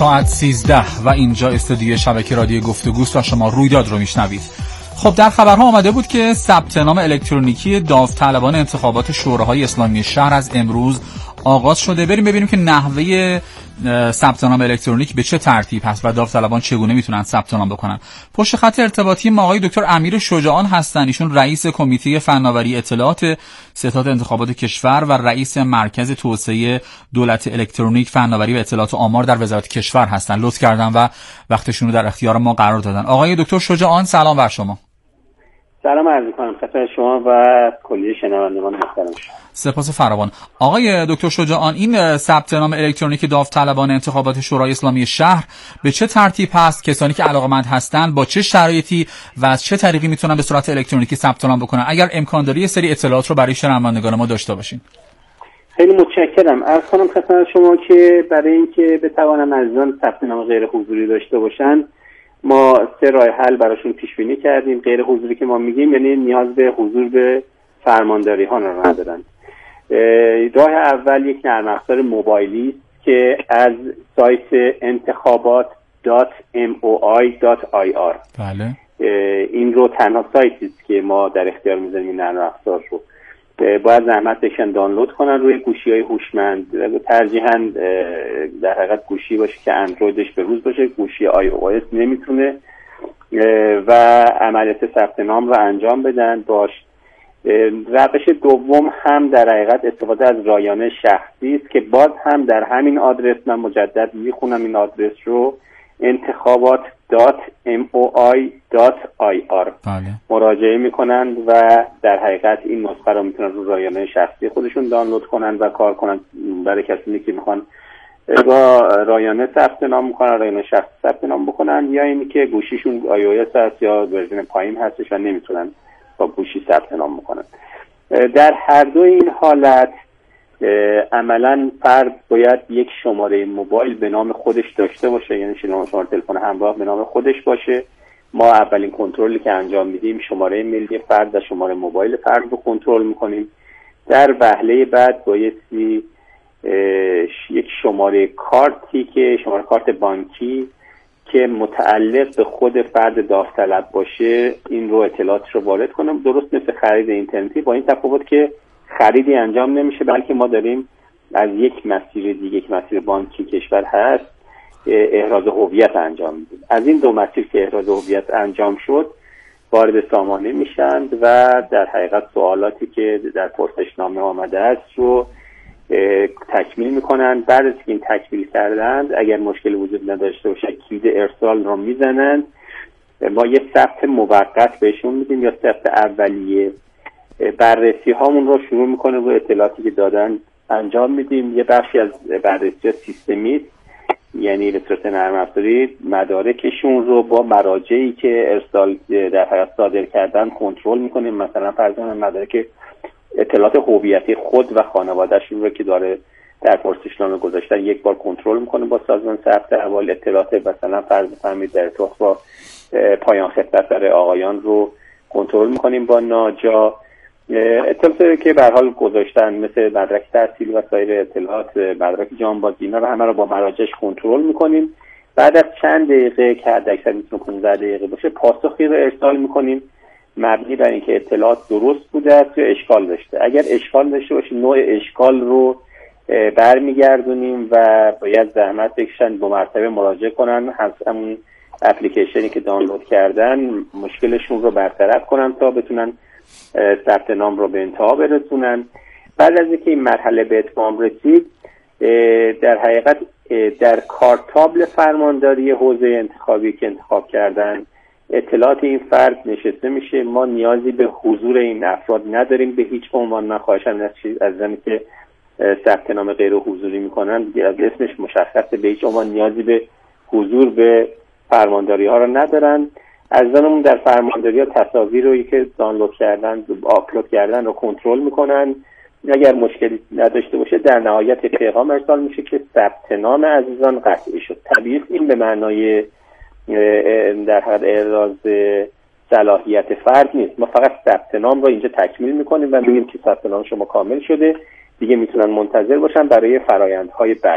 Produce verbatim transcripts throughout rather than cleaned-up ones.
ساعت سیزده و اینجا استودیو شبکه رادیو گفتگوست و شما رویداد رو میشنوید. خب در خبرها آمده بود که ثبت نام الکترونیکی داوطلبان انتخابات شوراهای اسلامی شهر از امروز آغاز شده. بریم ببینیم که نحوه ثبت نام الکترونیک به چه ترتیب هست و داوطلبان چگونه میتونن ثبت نام بکنن. پشت خط ارتباطی ما آقای دکتر امیر شجاعان هستن، ایشون رئیس کمیته فناوری اطلاعات ستاد انتخابات کشور و رئیس مرکز توسعه دولت الکترونیک، فناوری و اطلاعات آمار در وزارت کشور هستن. لطف کردن و وقتشون رو در اختیار ما قرار دادن. آقای دکتر شجاعان سلام بر شما. سلام عرض می‌کنم خدمت شما و کلیه شنوندگان محترم. سپاس فراوان. آقای دکتر شجاعان، این ثبت نام الکترونیک داوطلبان انتخابات شورای اسلامی شهر به چه ترتیب هست؟ کسانی که علاقه‌مند هستند با چه شرایطی و از چه طریقی میتونن به صورت الکترونیکی ثبت نام بکنن؟ اگر امکان داره یه سری اطلاعات رو برای شنوندگان ما داشته باشین. خیلی متشکرم. عرض کنم خدمت شما که برای اینکه بتوانم عزیزان ثبت نام غیر حضوری داشته باشن، ما سه راه حل براشون پیش بینی کردیم. غیر حضوری که ما میگیم یعنی نیاز به حضور به فرمانداری ها رو ندارن. راه اول یک نرم افزار موبایلی است که از سایت انتخابات دات ام او آی دات آی آر بله این رو تنها سایتی است که ما در اختیار میذاریم. این نرم افزار رو باید زحمت بکشن دانلود کنن روی گوشی‌های هوشمند، ترجیحاً در حقیقت گوشی باشه که اندرویدش به روز باشه، گوشی آی او اس نمیتونه، و عملیات ثبت نام رو انجام بدن. باش روش دوم هم در حقیقت استفاده از رایانه شخصی است که باز هم در همین آدرس، من مجدد میخونم این آدرس رو، انتخابات دات ام او آی دات آی آر مراجعه میکنن و در حقیقت این نسخه رو میتونن رو رایانه شخصی خودشون دانلود کنن و کار کنن. برای کسانی که میخوان با رایانه ثبت نام میکنن، رایانه شخصی ثبت نام بکنن، یا اینی که گوشیشون آی او اس هست یا ورژن پایین هستش و نمیتونن با گوشی ثبت نام میکنن. در هر دو این حالت عملاً فرد باید یک شماره موبایل به نام خودش داشته باشه، یعنی شماره تلفن همراه به نام خودش باشه. ما اولین کنترلی که انجام میدیم شماره ملی فرد و شماره موبایل فرد رو کنترل میکنیم. در وهله بعد بایستی یک شماره کارتی که شماره کارت بانکی که متعلق به خود فرد داوطلب باشه این رو اطلاعات رو وارد کنم. درست مثل خرید اینترنتی، با این تفاوت که خریدی انجام نمیشه بلکه ما داریم از یک مسیر دیگه، یک مسیر بانکی کشور هست، احراز هویت انجام میدیم. از این دو مسیر که احراز هویت انجام شد وارد سامانه میشند و در حقیقت سوالاتی که در پرسشنامه آمده است رو تکمیل میکنن. بعد از که این تکمیل کردند، اگر مشکل وجود نداشته باشه کلید ارسال رو میزنند. ما یه ثبت موقت بهشون میدیم یا ثبت اولیه. بررسی هامون رو شروع میکنه و اطلاعاتی که دادن انجام میدیم. یه بخشی از بررسی سیستمی، یعنی به صورت نرم افزاری، مدارکشون رو با مراجعی که ارسال در حقیقت صادر کردن کنترل میکنیم. مثلا فرضاً مدارک اطلاعات هویتی خود و خانواده‌شون رو که داره در پرسشنامه گذاشتن یک بار کنترل میکنه با سازمان ثبت احوال. اطلاعات مثلا فرض فرمایید در ارتباط با پایان خدمت برای آقایان رو کنترل میکنیم با ناجا. اطلاعاتی که به هر حال گذاشتن مثل مدرک تحصیل و سایر اطلاعات، مدرک جانبازی، اینا رو همه رو با مراجعش کنترل میکنیم. بعد از چند دقیقه که حداکثر میتونه پانزده دقیقه باشه پاسخی رو ارسال میکنیم مبنی بر اینکه اطلاعات درست بوده است یا اشکال داشته. اگر اشکال داشته باشه نوع اشکال رو برمیگردونیم و باید زحمت بکشن دو مرتبه مراجعه کنن، همون اپلیکیشنی که دانلود کردن مشکلشون رو برطرف کنن تا بتونن ثبت نام رو به انتها برسونن. بعد از اینکه این مرحله به اتمام رسید، در حقیقت در کارتابل فرمانداری حوزه انتخابی که انتخاب کردن اطلاعات این فرد نشسته میشه. ما نیازی به حضور این افراد نداریم به هیچ عنوان. من خواهشم از زمانی که ثبت نام غیر حضوری میکنن از اسمش مشخصه، به هیچ عنوان نیازی به حضور به فرمانداری ها رو ندارن. عزیزانمون در فرمانداری ها تصاویر رو که دانلود کردن، آپلود کردن رو کنترل میکنن. اگر مشکلی نداشته باشه در نهایت پیغام ارسال میشه که ثبت نام عزیزان قطعی شد. طبیعی این به معنای در حد اعراض صلاحیت فرد نیست. ما فقط ثبت نام رو اینجا تکمیل میکنیم و میگیم که ثبت نام شما کامل شده، دیگه میتونن منتظر باشن برای فرآیندهای بعدی.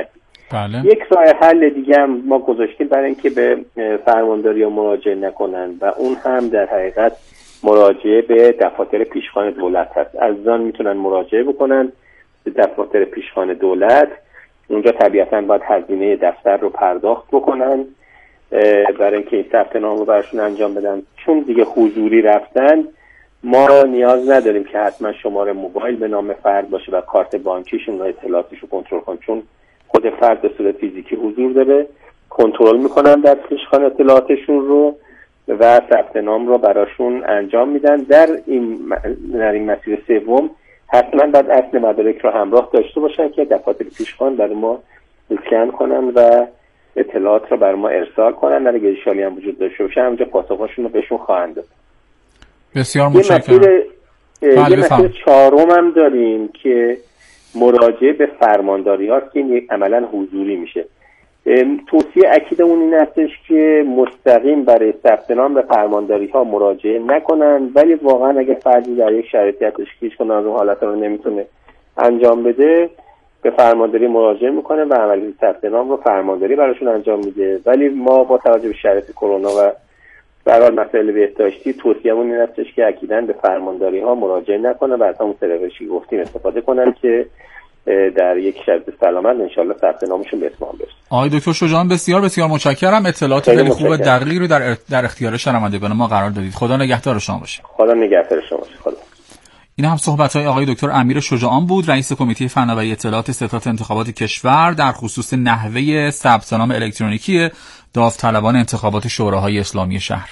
بله. یک راه حل دیگه هم ما گذاشتیم برای اینکه به فرمانداری ها مراجعه نکنن و اون هم در حقیقت مراجعه به دفاتر پیشخوان دولت هست. عزیزان میتونن مراجعه بکنن به دفاتر پیشخوان دولت. اونجا طبیعتاً باید هزینه دفتر رو پرداخت بکنن برای اینکه این ثبت نام رو براشون انجام بدن. چون دیگه حضوری رفتن ما نیاز نداریم که حتما شماره موبایل به نام فرد باشه و کارت بانکیشون و اطلاعاتش رو کنترل کنن، چون خود فرد به صورت فیزیکی حضور داره، کنترل میکنن در پیشخوان اطلاعاتشون رو و ثبت نام رو براشون انجام میدن. در این در این مسیر سوم حتما باید اصل مدارک رو همراه داشته باشن که دفاتر پیشخوان برای ما اسکن کنن و اطلاعات رو برای ما ارسال کنن. اگه اشکالی هم وجود داشته باشه همونجا پاسخشون رو بهشون خواهند داد. بسیار متشکرم. یه مسئله چهارم هم داریم که مراجعه به فرمانداری هاست که این عملا حضوری میشه. توصیه اکیدمون این هستش که مستقیم برای ثبت نام به فرمانداری ها مراجعه نکنن، ولی واقعا اگه فردی در یک شرایطی هستش که هیچ کدوم از اون حالت رو نمیتونه انجام بده به فرمانداری مراجعه میکنه و عملیات ثبت نام رو فرمانداری براشون انجام میده. ولی ما با توجه به شرایط کرونا و به هر حال مسائل بهداشتی توصیه‌مون این هستش که اکیداً به فرمانداری ها مراجعه نکنن و از همون سرویسی گفتیم استفاده کنن که در یک شرط سلامت انشالله ثبت نامشون به اتمام برسه. آقای دکتر شجاعان بسیار بسیار متشکرم. اطلاعات خیلی خوب دقیقی رو در در اختیار شنوندگان ما قرار دادید. خدا نگهدار شما باشه. خدا نگهدار شما باشه. خدا. این هم صحبت‌های آقای دکتر امیر شجاعان بود، رئیس کمیته فناوری اطلاعات ستاد انتخابات کشور در خصوص نحوه ثبت نام الکترونیکی داوطلبان انتخابات شوراهای اسلامی شهر.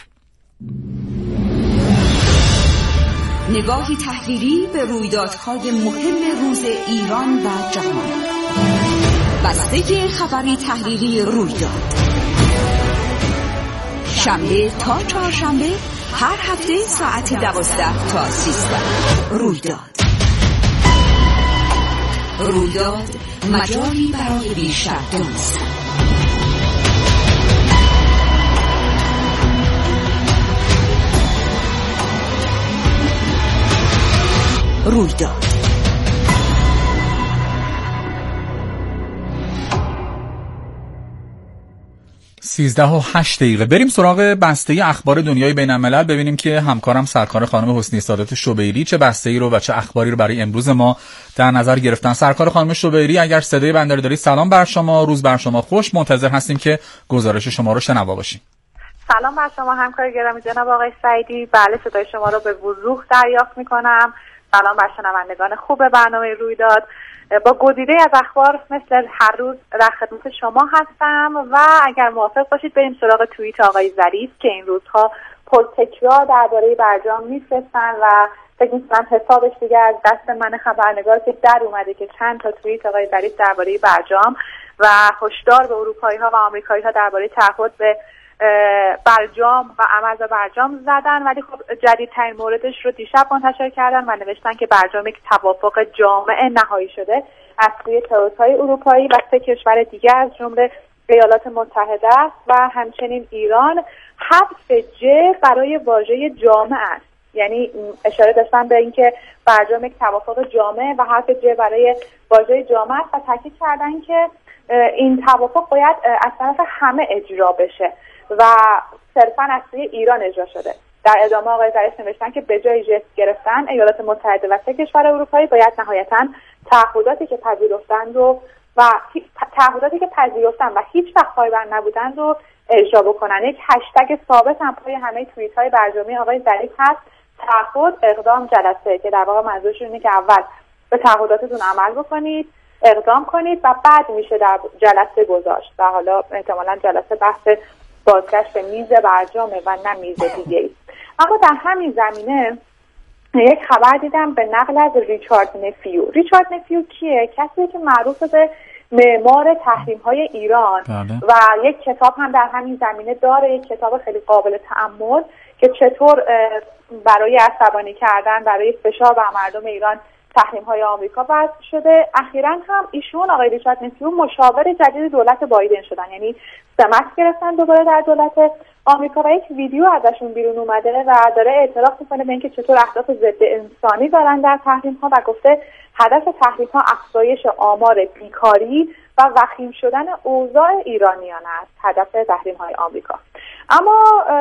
نگاهی تحلیلی به رویدادهای مهم روز ایران و جهان. بسته خبری تحلیلی رویداد. شنبه تا چهارشنبه هر هفته ساعت دوازده تا سیزده. رویداد. رویداد مجالی برای بیشتر دانستن. رویداد. سیزده و هشت دقیقه. بریم سراغ بسته اخبار دنیای بین الملل ببینیم که همکارم سرکار خانم حسنی سادات شبیری چه بسته‌ای رو و چه اخباری رو برای امروز ما در نظر گرفتن. سرکار خانم شبیری اگر صدای بنده رو دارید سلام بر شما، روز بر شما خوش. منتظر هستیم که گزارش شما رو شنوا باشیم. سلام بر شما همکار گرامی جناب آقای سعیدی. بله صدای شما رو به وضوح دریافت می‌کنم. سلام بر شنوندگان خوب برنامه رویداد. با گزیده از اخبار مثل هر روز در خدمت شما هستم و اگر موافق باشید بریم سراغ توییت آقای ظریف که این روزها پرتکرار درباره برجام میفرستن و فکر می‌کنم حسابش دیگه از دست من خبرنگار که در اومده که چند تا توییت آقای ظریف درباره برجام و هشدار به اروپایی‌ها و آمریکایی‌ها درباره تعهد به برجام و عمل به برجام زدن. ولی خب جدیدترین موردش رو دیشب منتشر کردن و نوشتن که برجام یک توافق جامع نهایی شده از سوی تروریست‌های اروپایی و سه کشور دیگر از جمله ایالات متحده است و همچنین ایران. حذف ج برای واژه جامع است، یعنی اشاره داشتن به اینکه برجام یک توافق جامع و حذف ج برای واژه جامع است و تاکید کردن که این توافق باید از طرف همه اجرا بشه و صرفاً از سوی ایران اجرا شده. در ادامه آقای ظریف نوشتن که به جای ژست گرفتن ایالات متحده و سه کشور اروپایی باید نهایتاً تعهداتی که پذیرفتند رو و تعهداتی که پذیرفتن و هیچ وقت پایبند نبودن رو اجرا بکنن. یک هشتگ ثابت هم پای همه توییت‌های برجامی آقای ظریف هست: تعهد اقدام جلسه، که در واقع منظورشون اینه که اول به تعهداتتون عمل بکنید، اقدام کنید و بعد میشه در جلسه گذاشت و حالا احتمالاً جلسه بحث بازگشت به میز برجامه و نه میز دیگه‌ای. اما در همین زمینه یک خبر دیدم به نقل از ریچارد نفیو. ریچارد نفیو کیه؟ کسی که معروف به معمار تحریم‌های ایران بله. و یک کتاب هم در همین زمینه داره، یک کتاب خیلی قابل تأمل که چطور برای عصبانی کردن برای فشار بر مردم ایران تحریم‌های آمریکا وضع شده. اخیراً هم ایشون آقای ریچارد نفیو مشاور جدید دولت بایدن شدن، یعنی سمت گرفتن دوباره در دولت آمریکا و یک ویدیو ازشون بیرون اومده و داره اعتراف میکنه به اینکه چطور اهداف ضد انسانی دارن در تحریم‌ها و گفته هدف تحریم‌ها افزایش آمار بیکاری و وخیم شدن اوضاع ایرانیان است هدف تحریم‌های آمریکا. اما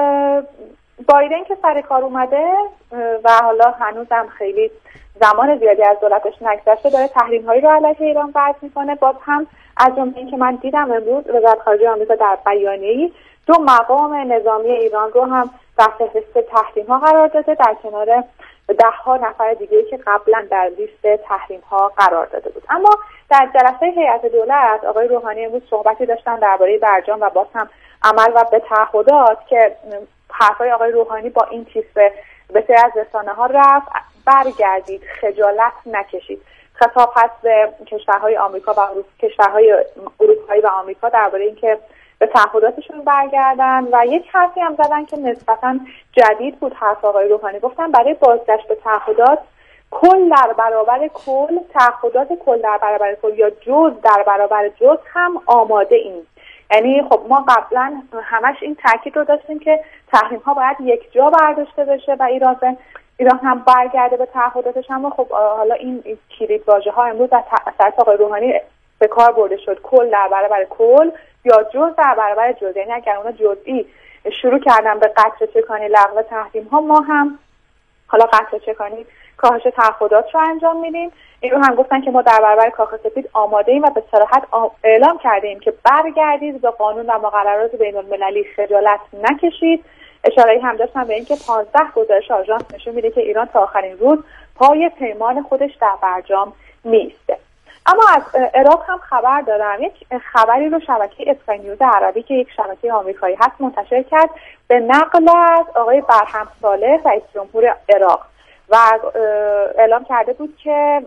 بایدن که سر کار اومده و حالا هنوزم خیلی زمان زیادی از دولتش نگذشته داره تحریم‌هایی رو علیه ایران وضع می‌کنه. باز هم از جمله اینکه من دیدم امروز وزارت خارجه آمریکا در بیانیه‌ای دو مقام نظامی ایران رو هم در فهرست تحریم‌ها قرار داده در کنار ده ها نفر دیگه که قبلا در لیست تحریم‌ها قرار داده بود. اما در جلسه هیئت دولت آقای روحانی امروز صحبتی داشتن درباره برجام و باز هم عمل و به تعهدات که حرفای آقای روحانی با این تیتر به سری از رسانه‌ها رفت، برگردید، خجالت نکشید. خطاب هست به کشورهای آمریکا و کشورهای اروپایی و آمریکا درباره اینکه به تعهداتشون برگردن و یک حرفی هم زدن که نسبتاً جدید بود. حرف آقای روحانی گفتن برای بازگشت به تعهدات کل در برابر کل، تعهدات کل در برابر کل یا جز در برابر جز هم آماده ایم. یعنی خب ما قبلا همش این تاکید رو داشتیم که تحریم ها باید یک جا برداشته بشه و ایران ایران هم برگرده به تعهداتش، اما خب حالا این کلید واژه ها امروز از طرف آقای روحانی به کار برده شد، کل در برابر کل یا جز در برابر جز. یعنی اگر اونا جزئی شروع کردن به قطع چکانی لغو تحریم ها، ما هم حالا قطع چکانی کاهش تعهدات رو انجام میدیم. این رو هم گفتن که ما در برابر کاخ سفید آماده ایم و به صراحت اعلام کردیم که برگردید به قانون و مقررات بین المللی، خجالت نکشید. اشاره‌ای هم داشتن به اینکه پانزده گزارش آژانس نشون میده که ایران تا آخرین روز پای پیمان خودش در برجام میسته. اما از عراق هم خبر دارم. یک خبری رو شبکه اسکای نیوز عربی که یک شبکه آمریکایی هست منتشر کرد به نقل از آقای برهم صالح رئیس جمهور عراق و اعلام کرده بود که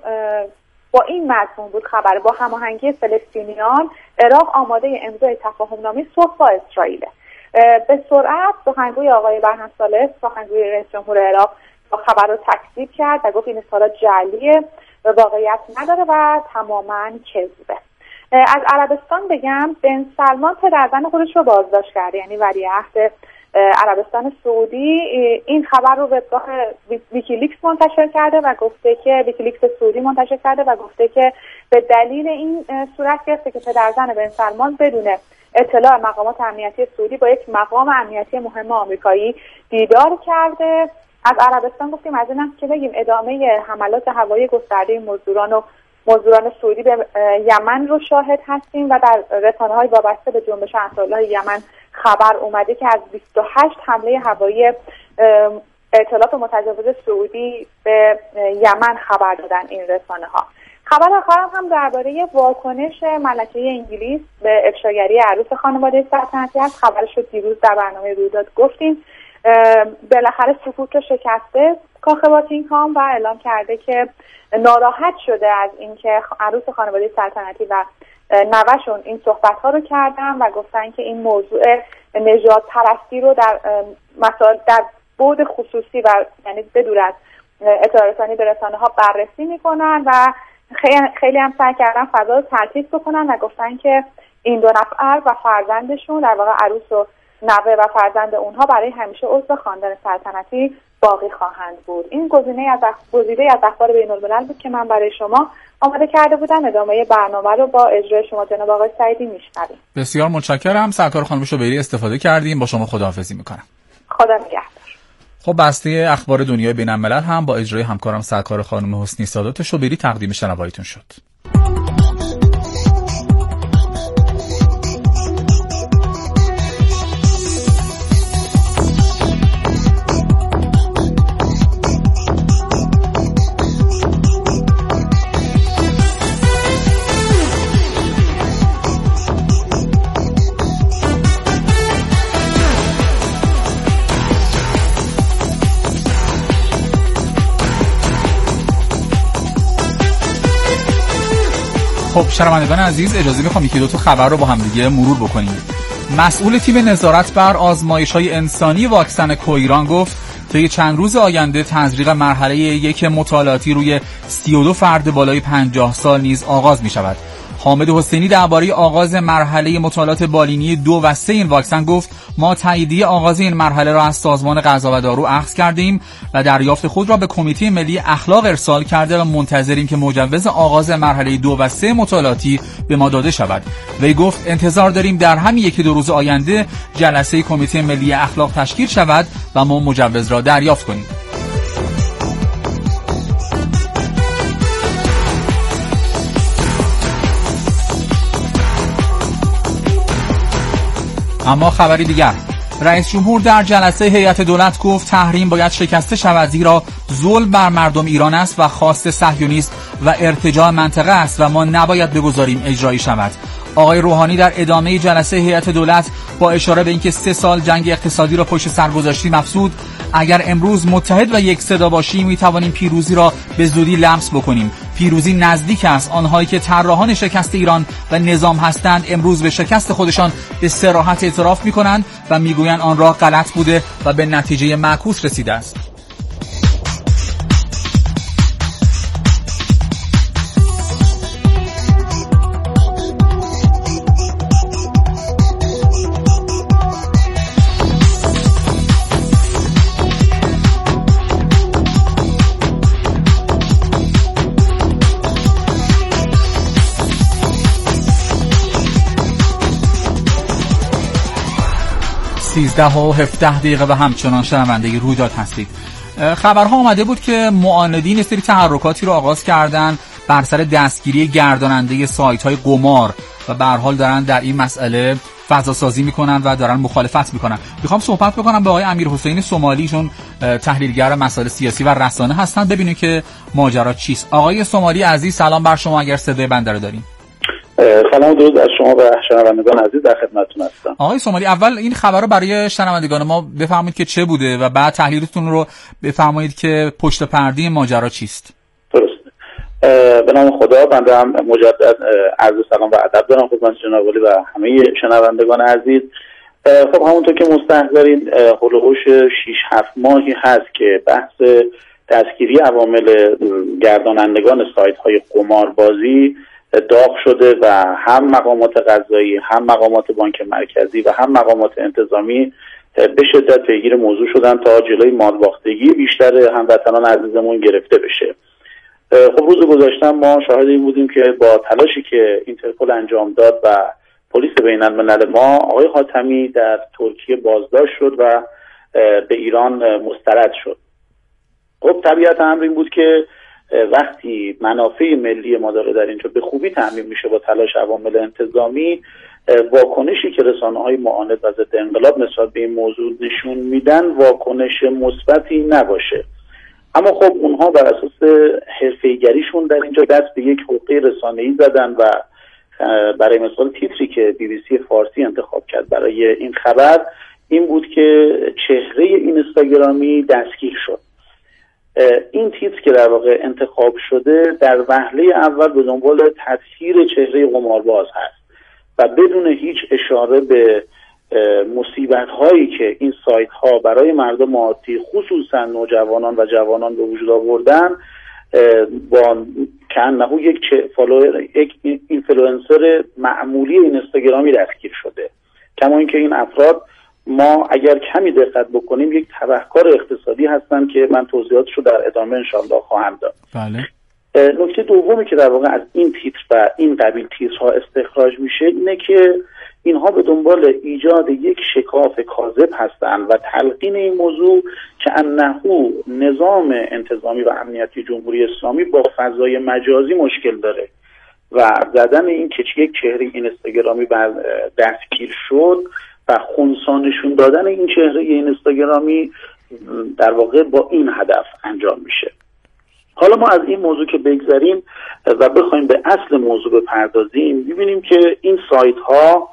با این مضمون بود خبر: با هماهنگی فلسطینیان عراق آماده امضای تفاهم‌نامه صلح با اسرائیل. به سرعت سخنگوی آقای برهم صالح، سخنگوی رئیس جمهور عراق، با خبر رو تکذیب کرد و گفت این اظهارات جعلیه و واقعیت نداره و تماما کذبه. از عربستان بگم، بن سلمان پدرزن خودش رو بازداشت کرده، یعنی ولیعهد عربستان سعودی این خبر رو وبگاه ویکیلیکس منتشر کرده و گفته که ویکیلیکس سعودی منتشر کرده و گفته که به دلیل این صورت گرفته که پدرزن بن سلمان بدون اطلاع مقامات امنیتی سعودی با یک مقام امنیتی مهم آمریکایی دیدار کرده. از عربستان گفتیم از اینم که بگیم ادامه حملات هوایی گسترده مزدوران و مزدوران سعودی به یمن رو شاهد هستیم و در رسانه‌های وابسته به جنبش انصارالله یمن خبر اومده که از بیست و هشت حمله هوایی اطلاعات متجاوز سعودی به یمن خبر دادن این رسانه‌ها. خبر آخرم هم درباره واکنش ملکه انگلیس به افشاگری عروس خانواده سلطنتی هست. خبرش رو دیروز در برنامه رویداد گفتیم. بالاخره سکوت رو شکسته کاخ باکینگهام و اعلام کرده که ناراحت شده از اینکه عروس خانواده سلطنتی و نوه‌شون این صحبت‌ها رو کردن و گفتن که این موضوع نژاد پرستی رو در مسائل در بعد خصوصی و یعنی بدون از اطلاع رسانی به رسانه‌ها بررسی می‌کنن و خیلی خیلی هم سعی کردن فضا رو تلطیف بکنن و گفتن که این دو نفر و فرزندشون، در واقع عروس و نوه و فرزند اونها، برای همیشه عضو خاندان سلطنتی باقی خواهند بود. این گزینه از گزیده از اخبار بین الملل بود که من برای شما آماده کرده بودم. ادامه برنامه رو با اجرای شما جناب آقای سعیدی میشنویم. بسیار متشکرم. سرکار خانم شوبری استفاده کردیم. با شما خداحافظی میکنم. خدا نگهدار. خب بسته اخبار دنیای بین الملل هم با اجرای همکارم سرکار خانم حسنی سادات شوبری تقدیم شنواییتون شد. خب شنوندگان عزیز، اجازه میخوام یکی دو تا خبر رو با هم دیگه مرور بکنیم. مسئول تیم نظارت بر آزمایش‌های انسانی واکسن کویران گفت طی چند روز آینده تزریق مرحله یک مطالعاتی روی سی و دو فرد بالای پنجاه سال نیز آغاز می‌شود. حامد حسینی درباره آغاز مرحله مطالعات بالینی دو و سه این واکسن گفت ما تاییدیه آغاز این مرحله را از سازمان غذا و دارو اخذ کردیم و دریافت خود را به کمیته ملی اخلاق ارسال کرده و منتظریم که مجوز آغاز مرحله دو و سه مطالعاتی به ما داده شود. وی گفت انتظار داریم در همین یکی دو روز آینده جلسه کمیته ملی اخلاق تشکیل شود و ما مجوز را دریافت کنیم. اما خبری دیگر، رئیس جمهور در جلسه هیئت دولت گفت تحریم باید شکسته شود زیرا ظلم بر مردم ایران است و خواست صهیونیسم و ارتجاع منطقه است و ما نباید بگذاریم اجرایی شود. آقای روحانی در ادامه جلسه هیئت دولت با اشاره به اینکه سه سال جنگ اقتصادی را پشت سر گذاشتیم افزود اگر امروز متحد و یک صدا باشیم می توانیم پیروزی را به زودی لمس بکنیم. پیروزی نزدیک است. آنهایی که طراحان شکست ایران و نظام هستند امروز به شکست خودشان به صراحت اعتراف می کنند و می گویند آن راه غلط بوده و به نتیجه معکوس رسیده است. سیزده و هفده دقیقه و همچنان شنونده رویداد هستید. خبرها آمده بود که معاندین سری تحرکاتی رو آغاز کردن بر سر دستگیری گرداننده سایت های قمار و به هر حال دارن در این مسئله فضا سازی میکنن و دارن مخالفت میکنن. میخوام صحبت بکنم با آقای امیر حسین سومالی، چون تحلیلگر مسائل سیاسی و رسانه هستن، ببینیم که ماجرا چیست. آقای سومالی عزیز سلام بر شما، اگر صدای بنده رو دارین. سلام درود از شما و شنوندگان عزیز در خدمتتون هستم. آقای سومالی اول این خبر رو برای شنوندگان ما بفرمایید که چه بوده و بعد تحلیلتون رو بفرمایید که پشت پرده ماجرا چیست. درسته. به نام خدا، بنده هم مجدد عرض سلام و ادب دارم خدمت جناب عالی و همه شنوندگان عزیز. خب همونطور که مستحضرین هولوش شش هفت ماهی هست که بحث دستگیری عوامل گردانندگان سایت های قماربازی داغ شده و هم مقامات قضایی، هم مقامات بانک مرکزی و هم مقامات انتظامی به شدت پیگیر موضوع شدن تا جلوی مالباختگی بیشتر هموطنان عزیزمون گرفته بشه. خب روز گذشته ما شاهد این بودیم که با تلاشی که اینترپل انجام داد و پلیس بین الملل ما، آقای حاتمی در ترکیه بازداشت شد و به ایران مسترد شد. خب طبیعت امر این بود که وقتی منافع ملی ما داره در اینجا به خوبی تامین میشه با تلاش عوامل انتظامی، واکنشی که رسانه‌های معاند و ضد انقلاب نسبت به این موضوع نشون میدن واکنش مثبتی نباشه. اما خب اونها بر اساس حرفه‌ای‌گریشون در اینجا دست به یک حقه رسانه‌ای زدن و برای مثال تیتری که بی بی سی فارسی انتخاب کرد برای این خبر این بود که چهره این اینستاگرامی دستگیر شد. این تیتر که در واقع انتخاب شده در وهله اول به دنبال تطهیر چهره قمارباز هست و بدون هیچ اشاره به مصیبت هایی که این سایت ها برای مردم عادی خصوصا نوجوانان و جوانان به وجود آوردن، با کانه یک فالوور یک اینفلوئنسر معمولی اینستاگرامی دستگیر شده. کما اینکه این افراد ما اگر کمی دقت بکنیم یک تبهکار اقتصادی هستن که من توضیحاتش رو در ادامه انشاءالله خواهم داد. بله. نکته دومی که در واقع از این تیتر و این قبیل تیترها استخراج میشه اینه که اینها به دنبال ایجاد یک شکاف کاذب هستن و تلقین این موضوع که انه نظام انتظامی و امنیتی جمهوری اسلامی با فضای مجازی مشکل داره و زدن این که یک چهره اینستاگرامی بر دستگیر شد و خنثانشون دادن این چهره اینستاگرامی در واقع با این هدف انجام میشه. حالا ما از این موضوع که بگذریم و بخوایم به اصل موضوع بپردازیم، ببینیم که این سایت ها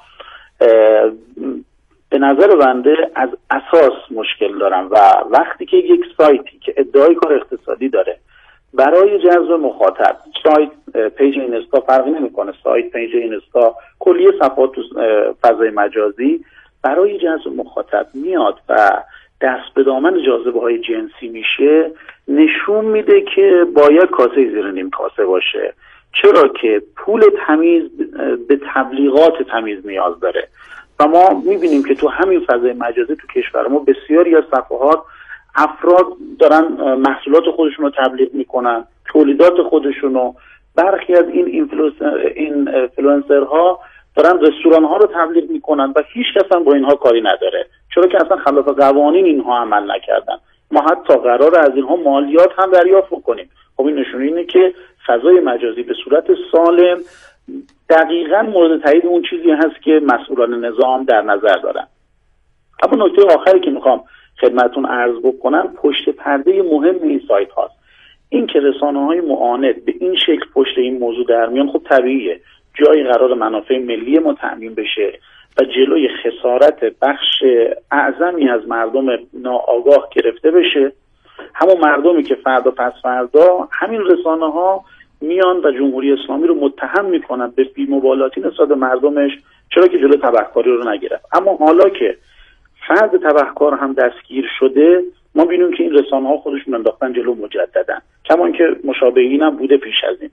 به نظر بنده از اساس مشکل دارن و وقتی که یک سایتی که ادعای کار اقتصادی داره برای جذب مخاطب، سایت پیج اینستا فرقی نمیکنه، سایت پیج اینستا کلیه صفحات تو فضای مجازی، برای جذب مخاطب میاد و دست به دامن جاذبه های جنسی میشه، نشون میده که باید کاسه زیر نیم کاسه باشه چرا که پول تمیز به تبلیغات تمیز نیاز داره و ما میبینیم که تو همین فضای مجازی تو کشور ما بسیاری از صفحات افراد دارن محصولات خودشون رو تبلیغ میکنن، تولیدات خودشون رو. برخی از این اینفلوئنسرها دارن رستوران ها رو تبلیغ میکنن و هیچ کس هم با اینها کاری نداره، چرا که اصلا خلاف قوانین اینها عمل نکردن. ما حتی قرار از اینها مالیات هم دریافت کنیم. خب این نشونه اینه که فضای مجازی به صورت سالم دقیقاً مورد تایید اون چیزی هست که مسئولان نظام در نظر دارن. اما نکته آخری که میخوام خدمتتون عرض بکنم پشت پرده مهم این سایت هاست. این که رسانه‌های معاند به این شکل پشت این موضوع در میان، خب طبیعیه، جایی قرار منافع ملی ما تامین بشه و جلوی خسارت بخش اعظمی از مردم ناآگاه گرفته بشه. همون مردمی که فردا پس فردا همین رسانه‌ها میان و جمهوری اسلامی رو متهم میکنن به بی‌مبالاتی نسبت به مردمش، چرا که جلوی تبهکاری رو نگرفت. اما حالا که فرد تبهکار هم دستگیر شده، ما ببینیم که این رسانه‌ها خودشون انداختن جلو مجددن، کما اینکه مشابهین هم بوده پیش از این.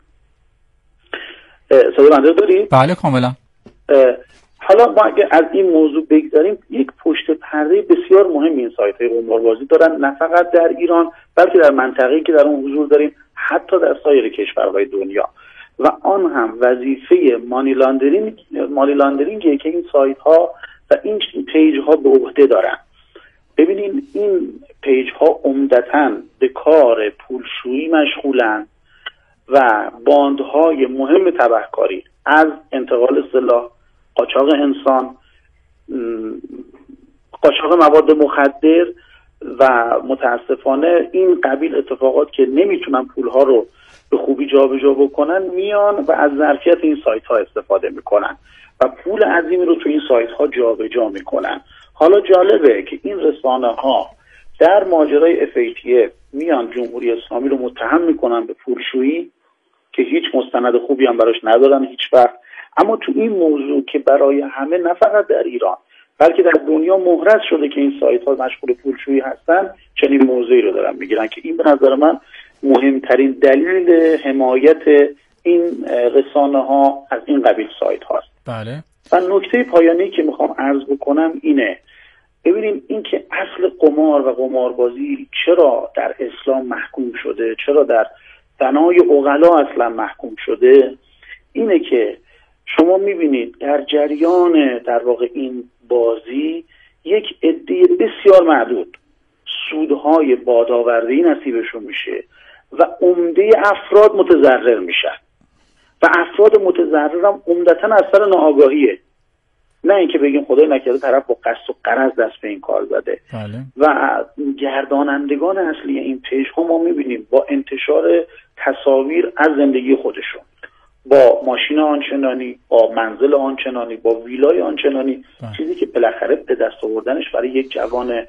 صدا بنده داری؟ بله کاملا. حالا ما اگه از این موضوع بگذاریم، یک پشت پرده بسیار مهم این سایت‌های قماربازی دارن، نه فقط در ایران بلکه در منطقه‌ای که در اون حضور داریم، حتی در سایر کشورهای دنیا. و آن هم وظیفه مانی لاندرینگ مانی لاندرینگه که این سایت‌ها و این پیج‌ها به عهده دارن. ببینین این پیج‌ها عمدتاً به کار پولشویی مشغولن و باندهای مهم تبهکاری از انتقال سلاح، قاچاق انسان، قاچاق مواد مخدر و متاسفانه این قبیل اتفاقات که نمیتونن پولها رو به خوبی جابجا بکنن، میان و از ظرفیت این سایت ها استفاده میکنن و پول عظیمی رو تو این سایت ها جابجا میکنن. حالا جالبه که این رسانه ها در ماجرای اف ای تی اف میان جمهوری اسلامی رو متهم میکنن به پولشویی که هیچ مستند خوبی هم براش ندارن هیچ وقت. اما تو این موضوع که برای همه نه فقط در ایران بلکه در دنیا مهرس شده که این سایت ها مشغول پولشویی هستن، چنین موضوعی رو دارن میگیرن که این به نظر من مهمترین دلیل حمایت این رسانه ها از این قبیل سایت هاست. بله. و نکته پایانی که میخوام عرض بکنم اینه، ببینیم این که اصل قمار و قماربازی چرا در اسلام محکوم شده، چرا در بنای عقلا اصلا محکوم شده، اینه که شما میبینید در جریان در واقع این بازی یک عده بسیار معدود سودهای بادآورده‌ای نصیبشون میشه و عمده افراد متضرر میشن و افراد متضرر هم عمدتاً از سر ناآگاهیه، نه اینکه بگیم خدای نکرده طرف با قصد و غرض دست به این کار زده. بله. و گردانندگان اصلی این پیج ها ما میبینیم با انتشار تصاویر از زندگی خودشون، با ماشین آنچنانی، با منزل آنچنانی، با ویلای آنچنانی، بله. چیزی که بالاخره به دست آوردنش برای یک جوان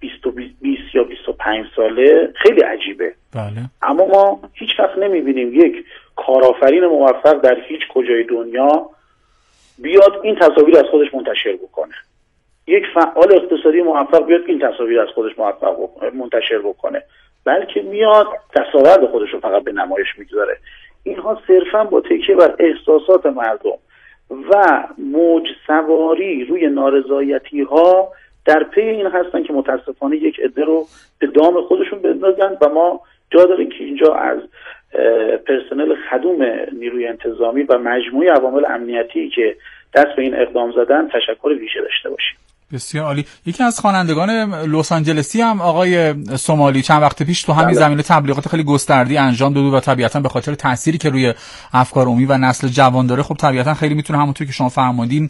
بیست یا بیست و پنج ساله خیلی عجیبه. بله. اما ما هیچ وقت نمیبینیم یک کارآفرین موفق در هیچ کجای دنیا بیاد این تصاویر از خودش منتشر بکنه، یک فعال اقتصادی موفق بیاد این تصاویر از خودش موفق بکنه منتشر بکنه، بلکه میاد دستاورد خودش رو فقط به نمایش میگذاره. اینها صرفا با تکیه بر احساسات مردم و موج سواری روی نارضایتی ها در پی این هستن که متاسفانه یک عده رو به دام خودشون بندازن و ما جا داریم که اینجا از پرسنل خدوم نیروی انتظامی و مجموعه عوامل امنیتی که دست به این اقدام زدن تشکر ویژه داشته باشیم. بسیار عالی. یکی از خوانندگان لس آنجلسی هم آقای سومالی چند وقت پیش تو همین زمینه تبلیغات خیلی گستردی انجام داد و طبیعتا به خاطر تأثیری که روی افکار عمومی و نسل جوان داره، خب طبیعتا خیلی میتونه همونطور که شما فرمودین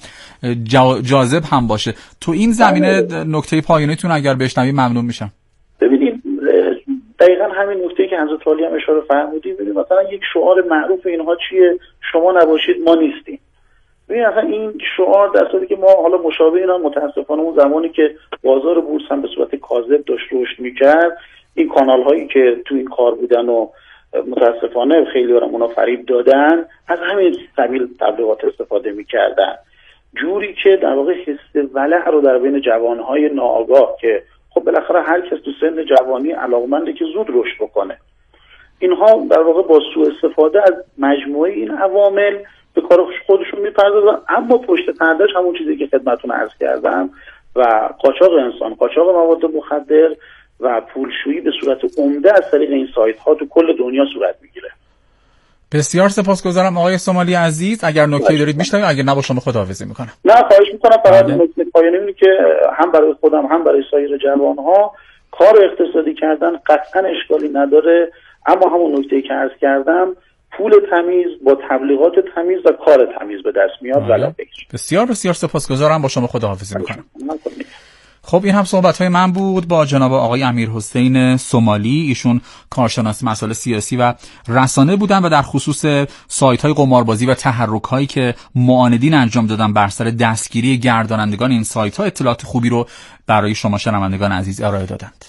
جاذب هم باشه. تو این زمینه نکته پایانیتون اگر بشنویم ممنون میشم. ببینید دقیقاً همین نکته که حضرت عالی هم اشاره فرمودید، ببینید مثلا یک شعار معروف اینها چیه؟ شما نباشید ما نیستیم. ببین اصلا این شعار در صورتی که ما حالا مشابه اینا متاسفانه اون زمانی که بازار بورس هم به صورت کاذب داشت رشد میکرد، این کانال هایی که تو این کار بودن و متاسفانه خیلی برام اونا فریب دادن، از همین قبیل تبلیغات استفاده میکردن، جوری که در واقع حس ولع رو در بین جوانهای ناآگاه که خب بالاخره هر کس تو سن جوانی علاقمنده که زود رشد بکنه، اینها در واقع با سوء استفاده از مجموعه این عوامل به کار خودشون میپردازن. اما پشت پردهش همون چیزی که خدمتتون عرض کردم و قاچاق انسان، قاچاق مواد مخدر و پولشویی به صورت عمده از طریق این سایت ها تو کل دنیا صورت میگیره. بسیار سپاسگزارم آقای سومالی عزیز. اگر نکته دارید میشنوید، اگر نه با شما خداحافظی میکنم. نه خواهش میکنم. فقط نکته پایانی اینه که هم برای خودم هم برای سایر جوانها کار اقتصادی کردن قطعا اشکالی نداره، اما همون نکته‌ای که عرض کردم پول تمیز با تبلیغات تمیز و کار تمیز به دست میاد. ولی بسیار بسیار سپاسگزارم. با شما خداحافظی میکنم. خب این هم صحبت‌های من بود با جناب آقای امیرحسین سومالی. ایشون کارشناس مسائل سیاسی و رسانه بودن و در خصوص سایت‌های قماربازی و تحرک‌هایی که معاندین انجام دادن بر سر دستگیری گردانندگان این سایت‌ها اطلاعات خوبی رو برای شما شنوندگان عزیز ارائه دادند.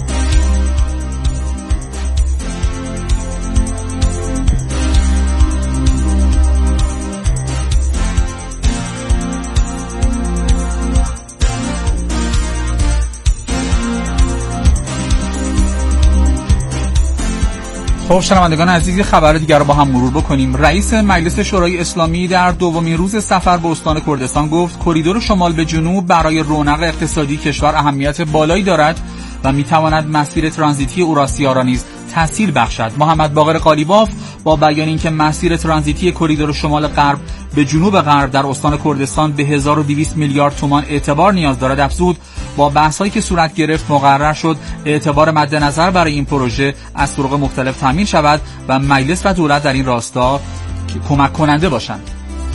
خب شنوندگان عزیز، خبر دیگر رو با هم مرور بکنیم. رئیس مجلس شورای اسلامی در دومین روز سفر به استان کردستان گفت کریدور شمال به جنوب برای رونق اقتصادی کشور اهمیت بالایی دارد و میتواند مسیر ترانزیتی اوراسیا را نیز تسهیل بخشد. محمد باقر قالیباف با بیان اینکه مسیر ترانزیتی کریدور شمال غرب به جنوب غرب در استان کردستان به هزار و دویست میلیارد تومان اعتبار نیاز دارد افزود با بحث‌هایی که صورت گرفت مقرر شد اعتبار مد نظر برای این پروژه از طرق مختلف تامین شود و مجلس و دولت در این راستا کمک کننده باشند.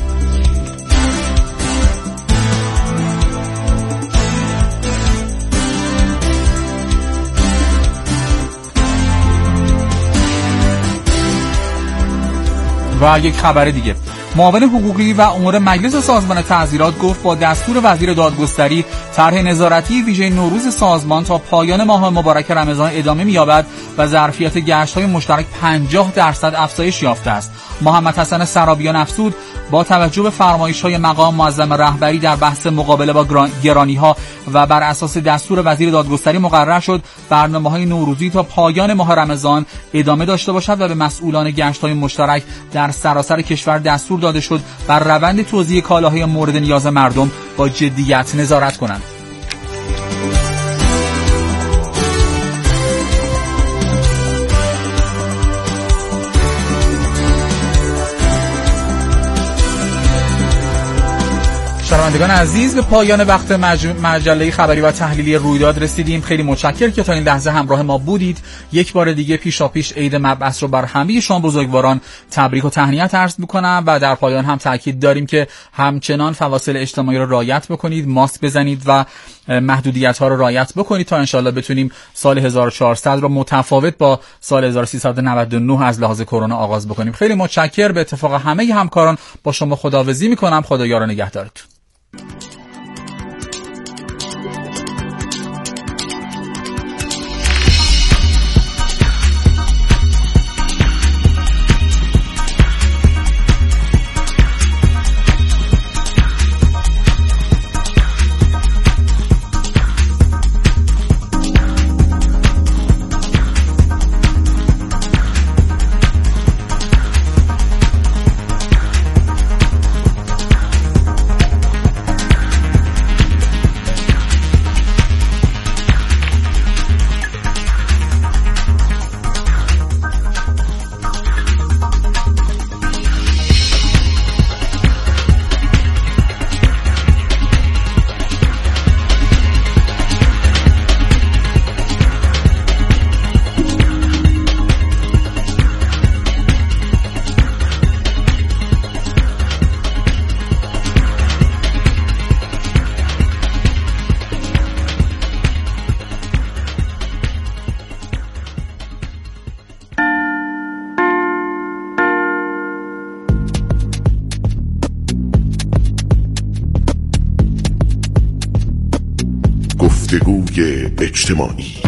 و یک خبر دیگه، معاون حقوقی و امور مجلس سازمان تعزیرات گفت با دستور وزیر دادگستری طرح نظارتی ویژه نوروز سازمان تا پایان ماه مبارک رمضان ادامه می‌یابد و ظرفیت گشت‌های مشترک پنجاه درصد افزایش یافته است. محمد حسن سرابیان افزود با توجه به فرمایش‌های مقام معظم رهبری در بحث مقابله با گرانی‌ها و بر اساس دستور وزیر دادگستری مقرر شد برنامه‌های نوروزی تا پایان ماه رمضان ادامه داشته باشد و به مسئولان گشت‌های مشترک در سراسر کشور دستور داده شد بر روند توزیع کالاهای مورد نیاز مردم با جدیت نظارت کنند. شنوندگان عزیز، به پایان وقت مج... مجله خبری و تحلیلی رویداد رسیدیم. خیلی متشکرم که تا این لحظه همراه ما بودید. یک بار دیگه پیشاپیش عید مبعث رو بر همه شما بزرگواران تبریک و تهنیت عرض می‌کنم و در پایان هم تاکید داریم که همچنان فواصل اجتماعی رو رعایت بکنید، ماسک بزنید و محدودیت‌ها رو رعایت بکنید تا انشالله بتونیم سال هزار و چهارصد رو متفاوت با سال هزار و سیصد و نود و نه از لحاظ کرونا آغاز بکنیم. خیلی متشکرم. به اتفاق همه همکاران با شما خداحافظی می‌کنم. خدا یار و نگهدارتون. گفتگوی اجتماعی